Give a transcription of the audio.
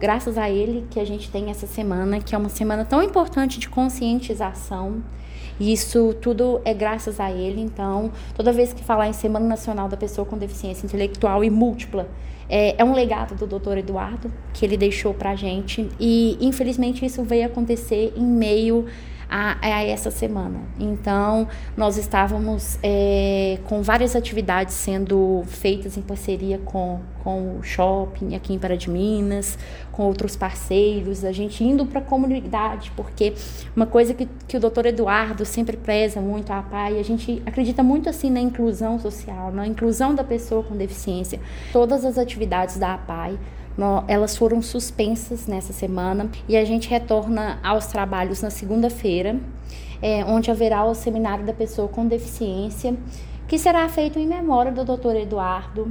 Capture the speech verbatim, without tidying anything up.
graças a ele que a gente tem essa semana, que é uma semana tão importante de conscientização. E isso tudo é graças a ele. Então, toda vez que falar em Semana Nacional da Pessoa com Deficiência Intelectual e Múltipla, é, é um legado do doutor Eduardo, que ele deixou pra gente. E, infelizmente, isso veio acontecer em meio a, a essa semana. Então, nós estávamos é, com várias atividades sendo feitas em parceria com, com o shopping aqui em Pará de Minas, com outros parceiros, a gente indo para a comunidade, porque uma coisa que, que o doutor Eduardo sempre preza muito, a APAI, a gente acredita muito assim na inclusão social, na inclusão da pessoa com deficiência. Todas as atividades da APAI, elas foram suspensas nessa semana e a gente retorna aos trabalhos na segunda-feira, é, onde haverá o seminário da pessoa com deficiência, que será feito em memória do doutor Eduardo.